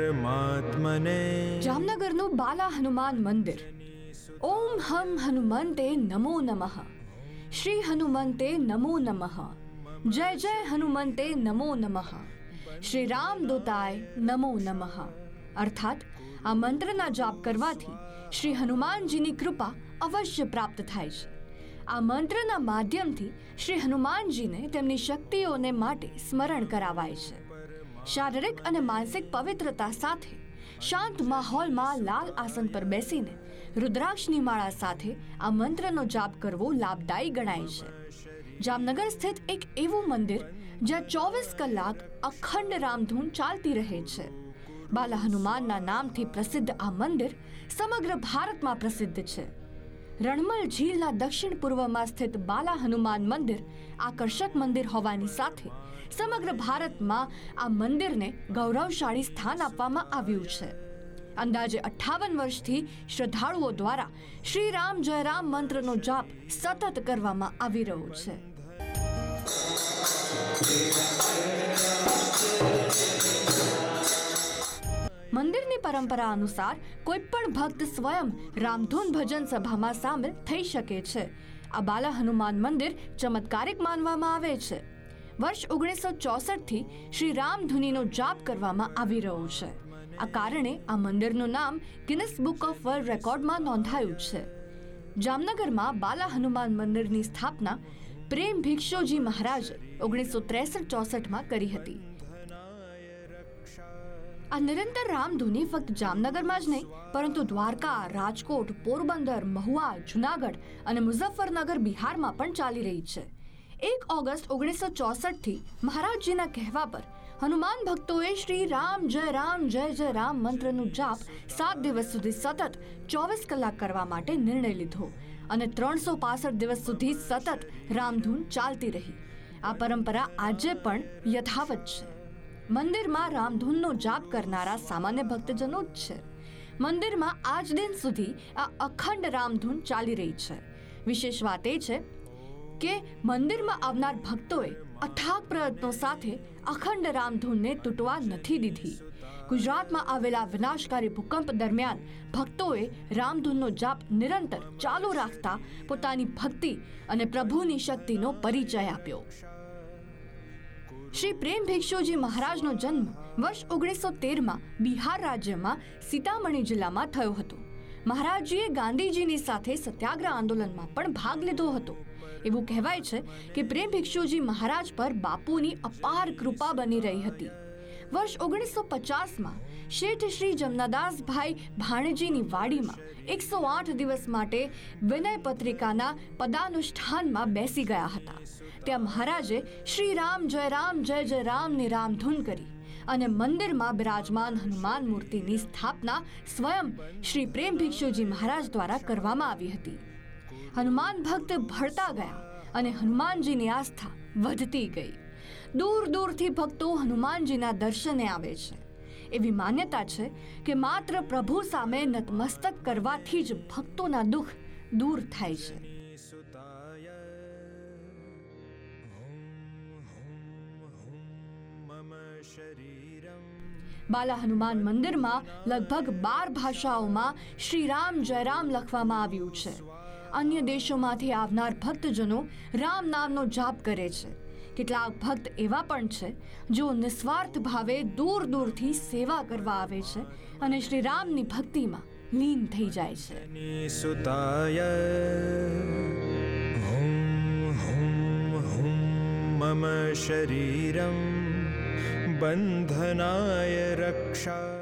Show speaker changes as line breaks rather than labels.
परमात्मने।
જામનગરનું બાલા હનુમાન મંદિર. ઓમ હમ હનુમંતે નમો નમઃ. શ્રી હનુમંતે નમો નમઃ. જય જય હનુમંતે નમો નમઃ. શ્રી રામદૂતાય નમો નમઃ. અર્થાત આ મંત્રના જાપ કરવાથી શ્રી હનુમાનજીની કૃપા અવશ્ય પ્રાપ્ત થાય છે. આ મંત્રના માધ્યમથી શ્રી હનુમાનજીને તેમની શક્તિઓને માટે સ્મરણ કરાવાય છે. શારીરિક અને માનસિક પવિત્રતા સાથે શાંત માહોલમાં લાલ આસન પર બેસીને રુદ્રાક્ષની માળા સાથે આ મંત્રનો જાપ કરવો લાભદાયી ગણાય છે. જામનગર સ્થિત એક એવું મંદિર જ્યાં 24 કલાક અખંડ રામધૂન ચાલતી રહે છે. બાલા હનુમાનના નામથી પ્રસિદ્ધ આ મંદિર સમગ્ર ભારતમાં પ્રસિદ્ધ છે. રણમલ ઝીલના દક્ષિણ પૂર્વમાં સ્થિત બાલા હનુમાન મંદિર આકર્ષક મંદિર હોવાની સાથે સમગ્ર ભારતમાં આ મંદિરને ગૌરવશાળી સ્થાન આપવામાં આવ્યું છે. અંદાજે 58 વર્ષથી શ્રદ્ધાળુઓ દ્વારા શ્રી રામ જય રામ મંત્રનો જાપ સતત કરવામાં આવી રહ્યો છે. મંદિરની પરંપરા અનુસાર કોઈ પણ ભક્ત સ્વયં રામધૂન ભજન સભામાં સામેલ થઈ શકે છે. આ બાલા હનુમાન મંદિર ચમત્કારિક માનવામાં આવે છે. વર્ષ 1964થી શ્રી રામધૂનીનો જાપ કરવામાં આવી રહ્યો છે. આ કારણે આ મંદિરનું નામ ગિનિસ બુક ઓફ વર્લ્ડ રેકોર્ડમાં નોંધાયું છે. જામનગરમાં બાલા હનુમાન મંદિરની સ્થાપના પ્રેમ ભિક્ષુજી મહારાજે 1963-64માં કરી હતી. આ નિરંતર રામધૂની ફક્ત જામનગરમાં જ નહીં પરંતુ દ્વારકા, રાજકોટ, પોરબંદર, મહુવા, જુનાગઢ અને મુઝફ્ફરનગર બિહારમાં પણ ચાલી રહી છે. 1 ઓગસ્ટ 1964થી મહારાજજીના કહેવા પર હનુમાન ભક્તોએ શ્રી રામ જય જય રામ મંત્રનું જાપ 7 દિવસ સુધી સતત 24 કલાક કરવા માટે નિર્ણય લીધો અને 365 દિવસ સુધી સતત રામધૂન ચાલતી રહી. આ પરંપરા આજે પણ યથાવત છે. મંદિરમાં રામધૂનનો જાપ કરનારા સામાન્ય ભક્તજનો જ છે. મંદિરમાં આજ દિન સુધી આ અખંડ રામધૂન ચાલી રહી છે. વિશેષ વાત એ છે કે મંદિરમાં આવનાર ભક્તોએ અથાગ પ્રયત્નો સાથે અખંડ રામધૂનને તૂટવા નથી દીધી. ગુજરાતમાં આવેલા વિનાશકારી ભૂકંપ દરમિયાન ભક્તોએ રામધૂનનો જાપ નિરંતર ચાલુ રાખતા પોતાની ભક્તિ અને પ્રભુની શક્તિનો પરિચય આપ્યો. શ્રી પ્રેમ ભિક્ષુજી મહારાજનો જન્મ વર્ષ 1913માં બિહાર રાજ્યમાં સીતામણી જિલ્લામાં થયો હતો. મહારાજજીએ ગાંધીજીની સાથે સત્યાગ્રહ આંદોલનમાં પણ ભાગ લીધો હતો. એવું કહેવાય છે કે પ્રેમ ભિક્ષુજી મહારાજ પર બાપુની અપાર કૃપા બની રહી હતી. વર્ષ 1950માં શેઠ શ્રી જમનાદાસભાઈ ભાણેજીની વાડીમાં 108 દિવસ માટે વિનય પત્રિકાના પદાનુષ્ઠાનમાં બેસી ગયા હતા. ત્યાં મહારાજે શ્રી રામ જય રામની રામધૂન કરી અને મંદિરમાં બિરાજમાન હનુમાન મૂર્તિની સ્થાપના સ્વયં શ્રી પ્રેમ ભિક્ષુજી મહારાજ દ્વારા કરવામાં આવી હતી. હનુમાન ભક્ત ભળતા ગયા અને હનુમાનજીની આસ્થા વધતી ગઈ. દૂર દૂરથી ભક્તો હનુમાનજીના દર્શને આવે છે. એવી માન્યતા છે કે માત્ર પ્રભુ સામે નતમસ્તક કરવાથી જ ભક્તોના દુઃખ દૂર થાય છે. બાલા હનુમાન મંદિરમાં લગભગ 12 ભાષાઓમાં શ્રી રામ જય રામ લખવામાં આવ્યું છે. અન્ય દેશોમાંથી આવનાર ભક્તજનો રામ નામનો જાપ કરે છે. કેટલાક ભક્ત એવા પણ છે જેઓ નિસ્વાર્થ ભાવે દૂર દૂરથી સેવા કરવા આવે છે અને શ્રી રામની ભક્તિમાં લીન થઈ જાય છે.
મમ શરીરમ બંધનાય રક્ષા.